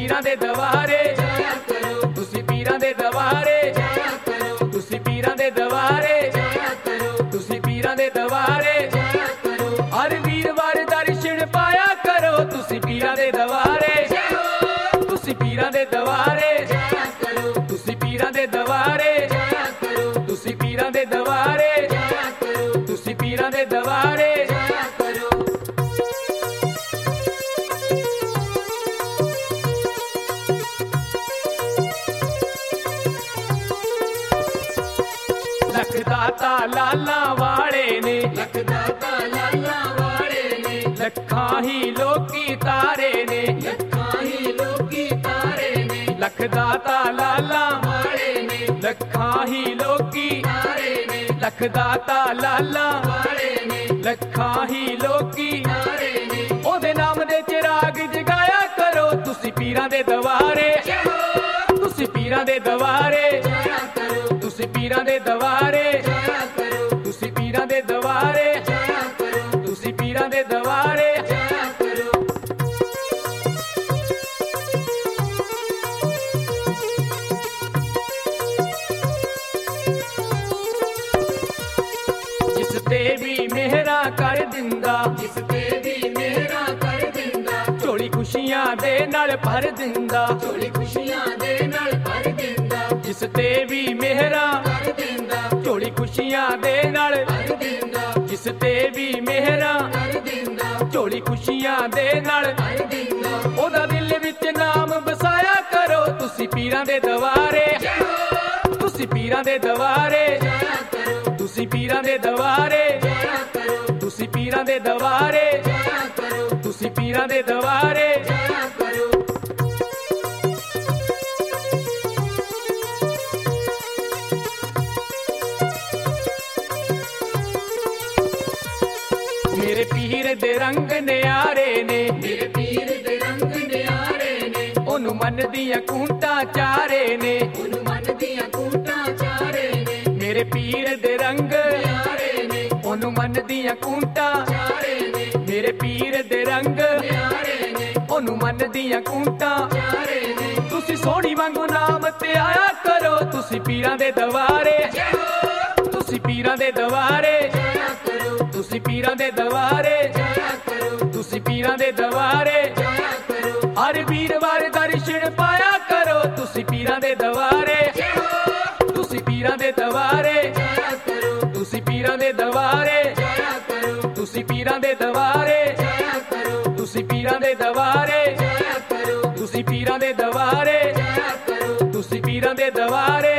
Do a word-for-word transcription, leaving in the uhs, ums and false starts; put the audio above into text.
ਪੀਰਾਂ ਦੇ ਦਵਾਰੇ ਜਾਇਆ ਕਰੋ, ਤੁਸੀਂ ਪੀਰਾਂ ਦੇ ਦਵਾਰੇ ਜਾਇਆ ਕਰੋ, ਤੁਸੀਂ ਪੀਰਾਂ ਦੇ ਦਵਾਰੇ ਜਾਇਆ ਕਰੋ, ਤੁਸੀਂ ਪੀਰਾਂ ਦੇ ਦਵਾਰੇ ਜਾਇਆ ਕਰੋ, ਹਰ ਵੀਰਵਾਰ ਦਰਸ਼ਨ ਪਾਇਆ ਕਰੋ, ਤੁਸੀਂ ਪੀਰਾਂ ਦੇ ਦਵਾਰੇ, ਤੁਸੀਂ ਪੀਰਾਂ ਦੇ ਦਵਾਰੇ ਜਾਇਆ ਕਰੋ, ਤੁਸੀਂ ਪੀਰਾਂ ਦੇ ਦਵਾਰੇ ਜਾਇਆ ਕਰੋ, ਤੁਸੀਂ ਪੀਰਾਂ ਦੇ ਦਵਾਰੇ ਜਾਇਆ ਕਰੋ, ਤੁਸੀਂ ਪੀਰਾਂ ਦੇ ਦਵਾਰੇ ਜਾਇਆ ਕਰੋ। ਲੱਖ ਦਾਤਾ ਲਾਲਾਂ ਵਾਲੇ ਨੇ, ਲੱਖ ਦਾਤਾ ਲਾਲਾਂ ਵਾਲੇ ਨੇ, ਲੱਖਾਂ ਹੀ ਲੋਕੀ ਤਾਰੇ ਨੇ, ਲੱਖਾਂ ਹੀ ਲੋਕੀ ਤਾਰੇ ਨੇ, ਲੱਖ ਦਾਤਾ ਲਾਲਾਂ ਵਾਲੇ ਨੇ, ਲੱਖਾਂ ਹੀ ਲੋਕੀ ਤਾਰੇ ਨੇ, ਲੱਖ ਦਾਤਾ ਲਾਲਾਂ ਵਾਲੇ ਨੇ, ਲੱਖਾਂ ਹੀ ਲੋਕੀ ਤਾਰੇ ਨੇ, ਉਹਦੇ ਨਾਮ ਦੇ ਚਿਰਾਗ ਜਗਾਇਆ ਕਰੋ, ਤੁਸੀਂ ਪੀਰਾਂ ਦੇ ਦਵਾਰੇ, ਤੁਸੀਂ ਪੀਰਾਂ ਦੇ ਦਵਾਰੇ ਜਾਇਆ ਕਰੋ, ਤੁਸੀਂ ਪੀਰਾਂ ਦੇ ਦਵਾਰੇ ਜਾਇਆ ਕਰੋ, ਤੁਸੀਂ ਪੀਰਾਂ ਦੇ ਦਵਾਰੇ ਜਾਇਆ ਕਰੋ, ਤੁਸੀਂ ਪੀਰਾਂ ਦੇ ਦਵਾਰੇ ਜਾਇਆ ਕਰੋ। ਜਿਸ ਤੇ ਵੀ ਮਿਹਰਾਂ ਕਰ ਦਿੰਦਾ, ਜਿਸ ਤੇ ਵੀ ਮਿਹਰਾਂ ਕਰ ਦਿੰਦਾ, ਝੋਲੀ ਖੁਸ਼ੀਆਂ ਦੇ ਨਾਲ ਭਰ ਦਿੰਦਾ, ਝੋਲੀ ਖੁਸ਼ੀਆਂ ਦੇ ਨਾਲ ਭਰ ਦਿੰਦਾ, ਜਿਸ ਤੇ ਵੀ ਮਿਹਰਾਂ ਕਰ ਦਿੰਦਾ, ਝੋਲੀ ਖੁਸ਼ੀਆਂ ਦੇ ਨਾਲ ਭਰ ਦਿੰਦਾ, ਜਿਸ ਤੇ ਵੀ ਮਿਹਰਾਂ ਕਰ ਦਿੰਦਾ, ਝੋਲੀ ਖੁਸ਼ੀਆਂ ਦੇ ਨਾਲ ਭਰ ਦਿੰਦਾ, ਉਹਦਾ ਦਿਲ ਵਿੱਚ ਨਾਮ ਵਸਾਇਆ ਕਰੋ, ਤੁਸੀਂ ਪੀਰਾਂ ਦੇ ਦਵਾਰੇ, ਤੁਸੀਂ ਪੀਰਾਂ ਦੇ ਦਵਾਰੇ ਜਾਇਆ ਕਰੋ, ਤੁਸੀਂ ਪੀਰਾਂ ਦੇ ਦਵਾਰੇ ਜਾਇਆ ਕਰੋ, ਤੁਸੀਂ ਪੀਰਾਂ ਦੇ ਦਵਾਰੇ ਜਾਇਆ ਕਰੋ, ਤੁਸੀਂ ਪੀਰਾਂ ਦੇ ਦਵਾਰੇ ਜਾਇਆ ਕਰੋ। ਮੇਰੇ ਪੀਰ ਦੇ ਰੰਗ ਨਿਆਰੇ ਨੇ, ਮੇਰੇ ਪੀਰ ਦੇ ਰੰਗ ਨਿਆਰੇ ਨੇ, ਉਹਨੂੰ ਮਨ ਦੀਆਂ ਕੂੰਟਾਂ ਚਾਰੇ ਨੇ, ਉਹਨੂੰ ਮਨ ਦੀਆਂ ਕੂੰਟਾਂ ਚਾਰੇ ਨੇ, ਮੇਰੇ ਪੀਰ ਦੇ ਰੰਗ ਨਿਆਰੇ ਨੇ, ਉਹਨੂੰ ਮਨ ਦੀਆਂ ਕੂੰਟਾਂ ਚਾਰੇ ਨੇ, ਮੇਰੇ ਪੀਰ ਦੇ ਰੰਗ ਨਿਆਰੇ ਨੇ, ਉਹਨੂੰ ਮਨ ਦੀਆਂ ਕੂੰਟਾਂ ਚਾਰੇ ਨੇ, ਤੁਸੀਂ ਸੋਹਣੀ ਵਾਂਗੂ ਨਾਮ ਤੇ ਆਇਆ ਕਰੋ, ਤੁਸੀਂ ਪੀਰਾਂ ਦੇ ਦਵਾਰੇ, ਤੁਸੀਂ ਪੀਰਾਂ ਦੇ ਦਵਾਰੇ ਜਾਇਆ ਕਰੋ, ਤੁਸੀਂ ਪੀਰਾਂ ਦੇ ਦਵਾਰੇ ਜਾਇਆ ਕਰੋ, ਤੁਸੀਂ ਪੀਰਾਂ ਦੇ ਦਵਾਰੇ ਜਾਇਆ ਕਰੋ, ਹਰ ਵੀਰਵਾਰ ਦਰਸ਼ਨ ਪਾਇਆ ਕਰੋ, ਤੁਸੀਂ ਪੀਰਾਂ ਦੇ ਦਵਾਰੇ, ਤੁਸੀਂ ਪੀਰਾਂ ਦੇ ਦਵਾਰੇ ਜਾਇਆ ਕਰੋ, ਤੁਸੀਂ ਪੀਰਾਂ ਦੇ ਦਵਾਰੇ ਜਾਇਆ ਕਰੋ, ਤੁਸੀਂ ਪੀਰਾਂ ਦੇ ਦਵਾਰੇ ਜਾਇਆ ਕਰੋ, ਤੁਸੀਂ ਪੀਰਾਂ ਦੇ ਦਵਾਰੇ ਜਾਇਆ ਕਰੋ, ਤੁਸੀਂ ਪੀਰਾਂ ਦੇ ਦਵਾਰੇ ਜਾਇਆ ਕਰੋ, ਤੁਸੀਂ ਪੀਰਾਂ ਦੇ ਦਵਾਰੇ